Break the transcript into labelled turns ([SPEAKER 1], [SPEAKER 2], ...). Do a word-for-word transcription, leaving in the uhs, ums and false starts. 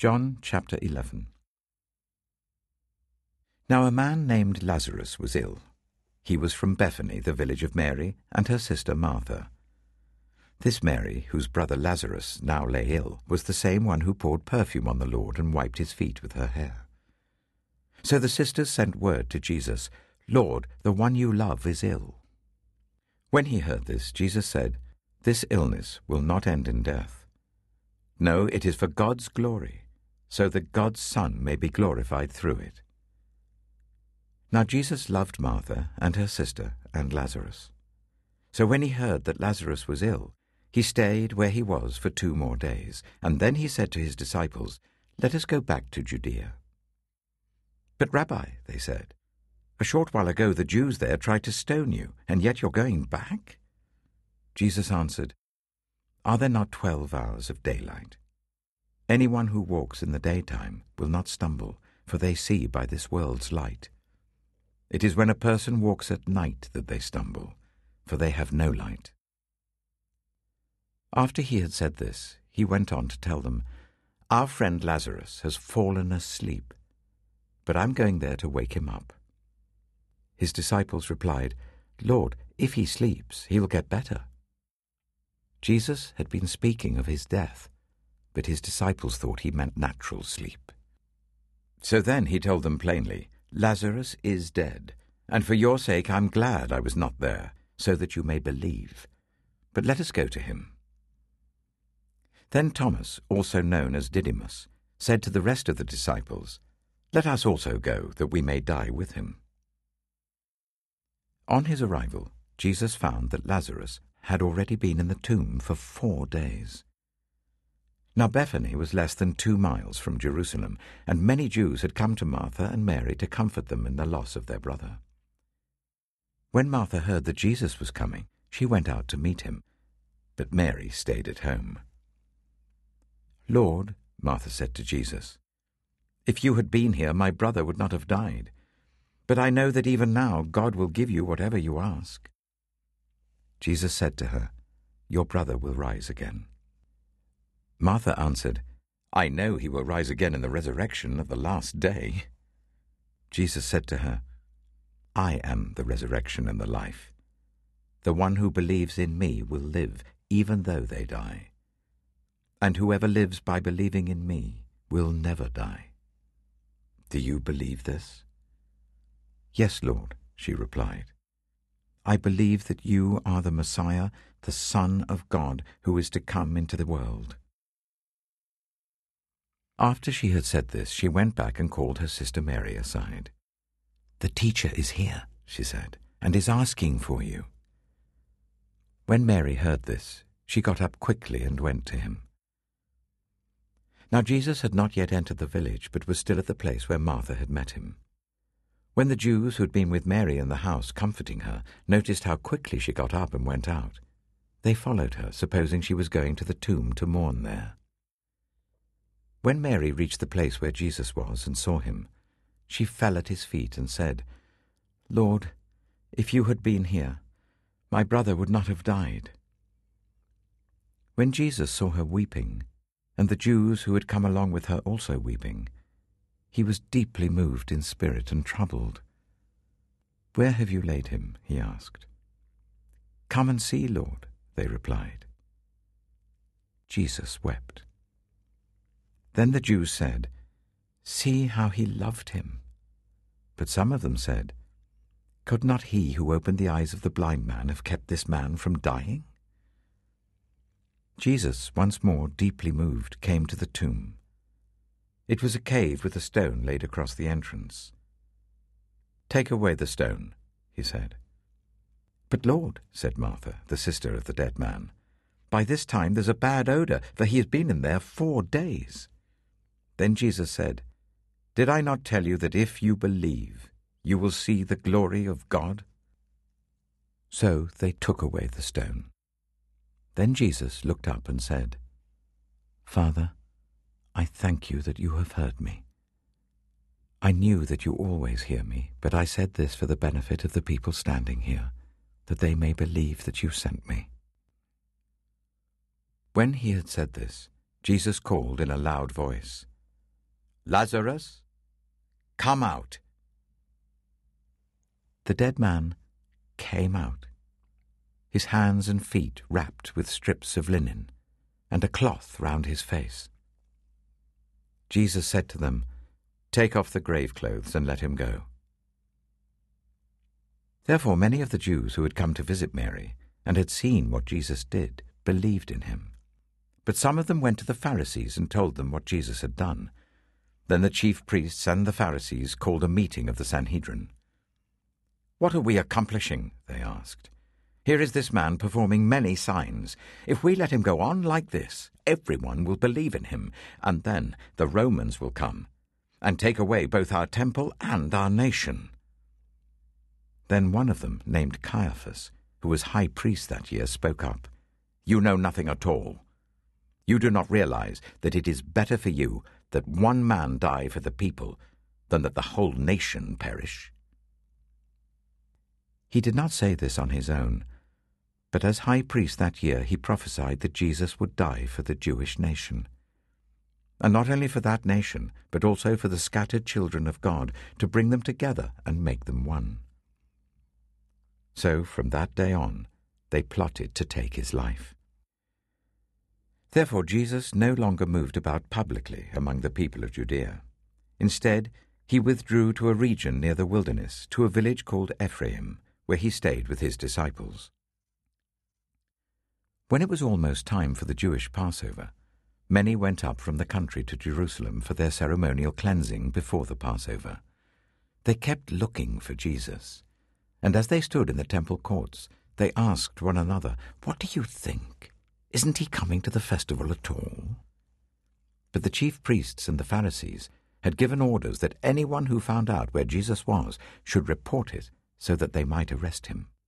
[SPEAKER 1] John chapter eleven. Now a man named Lazarus was ill. He was from Bethany, the village of Mary, and her sister Martha. This Mary, whose brother Lazarus now lay ill, was the same one who poured perfume on the Lord and wiped his feet with her hair. So the sisters sent word to Jesus, "Lord, the one you love is ill." When he heard this, Jesus said, "This illness will not end in death. No, it is for God's glory, so that God's Son may be glorified through it." Now Jesus loved Martha and her sister and Lazarus. So when he heard that Lazarus was ill, he stayed where he was for two more days, and then he said to his disciples, "Let us go back to Judea." "But Rabbi," they said, "a short while ago the Jews there tried to stone you, and yet you're going back?" Jesus answered, "Are there not twelve hours of daylight? Anyone who walks in the daytime will not stumble, for they see by this world's light. It is when a person walks at night that they stumble, for they have no light." After he had said this, he went on to tell them, "Our friend Lazarus has fallen asleep, but I'm going there to wake him up." His disciples replied, "Lord, if he sleeps, he will get better." Jesus had been speaking of his death, but his disciples thought he meant natural sleep. So then he told them plainly, "Lazarus is dead, and for your sake I'm glad I was not there, so that you may believe. But let us go to him." Then Thomas, also known as Didymus, said to the rest of the disciples, "Let us also go, that we may die with him." On his arrival, Jesus found that Lazarus had already been in the tomb for four days. Now Bethany was less than two miles from Jerusalem, and many Jews had come to Martha and Mary to comfort them in the loss of their brother. When Martha heard that Jesus was coming, she went out to meet him, but Mary stayed at home. "Lord," Martha said to Jesus, "if you had been here, my brother would not have died. But I know that even now God will give you whatever you ask." Jesus said to her, "Your brother will rise again." Martha answered, "I know he will rise again in the resurrection of the last day." Jesus said to her, "I am the resurrection and the life. The one who believes in me will live, even though they die. And whoever lives by believing in me will never die. Do you believe this?" "Yes, Lord," she replied. "I believe that you are the Messiah, the Son of God, who is to come into the world." After she had said this, she went back and called her sister Mary aside. "The teacher is here," she said, "and is asking for you." When Mary heard this, she got up quickly and went to him. Now Jesus had not yet entered the village, but was still at the place where Martha had met him. When the Jews who had been with Mary in the house comforting her noticed how quickly she got up and went out, they followed her, supposing she was going to the tomb to mourn there. When Mary reached the place where Jesus was and saw him, she fell at his feet and said, "Lord, if you had been here, my brother would not have died." When Jesus saw her weeping, and the Jews who had come along with her also weeping, he was deeply moved in spirit and troubled. "Where have you laid him?" he asked. "Come and see, Lord," they replied. Jesus wept. Then the Jews said, "See how he loved him." But some of them said, "Could not he who opened the eyes of the blind man have kept this man from dying?" Jesus, once more deeply moved, came to the tomb. It was a cave with a stone laid across the entrance. "Take away the stone," he said. "But Lord," said Martha, the sister of the dead man, "by this time there's a bad odor, for he has been in there four days." Then Jesus said, "Did I not tell you that if you believe, you will see the glory of God?" So they took away the stone. Then Jesus looked up and said, "Father, I thank you that you have heard me. I knew that you always hear me, but I said this for the benefit of the people standing here, that they may believe that you sent me." When he had said this, Jesus called in a loud voice, Lazarus, come out." The dead man came out, his hands and feet wrapped with strips of linen, and a cloth round his face. Jesus said to them, "Take off the grave clothes and let him go." Therefore many of the Jews who had come to visit Mary and had seen what Jesus did believed in him. But some of them went to the Pharisees and told them what Jesus had done. Then the chief priests and the Pharisees called a meeting of the Sanhedrin. "What are we accomplishing?" they asked. "Here is this man performing many signs. If we let him go on like this, everyone will believe in him, and then the Romans will come and take away both our temple and our nation." Then one of them, named Caiaphas, who was high priest that year, spoke up. "You know nothing at all. You do not realize that it is better for you that one man die for the people than that the whole nation perish." He did not say this on his own, but as high priest that year he prophesied that Jesus would die for the Jewish nation. And not only for that nation, but also for the scattered children of God, to bring them together and make them one. So from that day on, they plotted to take his life. Therefore Jesus no longer moved about publicly among the people of Judea. Instead, he withdrew to a region near the wilderness, to a village called Ephraim, where he stayed with his disciples. When it was almost time for the Jewish Passover, many went up from the country to Jerusalem for their ceremonial cleansing before the Passover. They kept looking for Jesus, and as they stood in the temple courts, they asked one another, "What do you think? Isn't he coming to the festival at all?" But the chief priests and the Pharisees had given orders that anyone who found out where Jesus was should report it so that they might arrest him.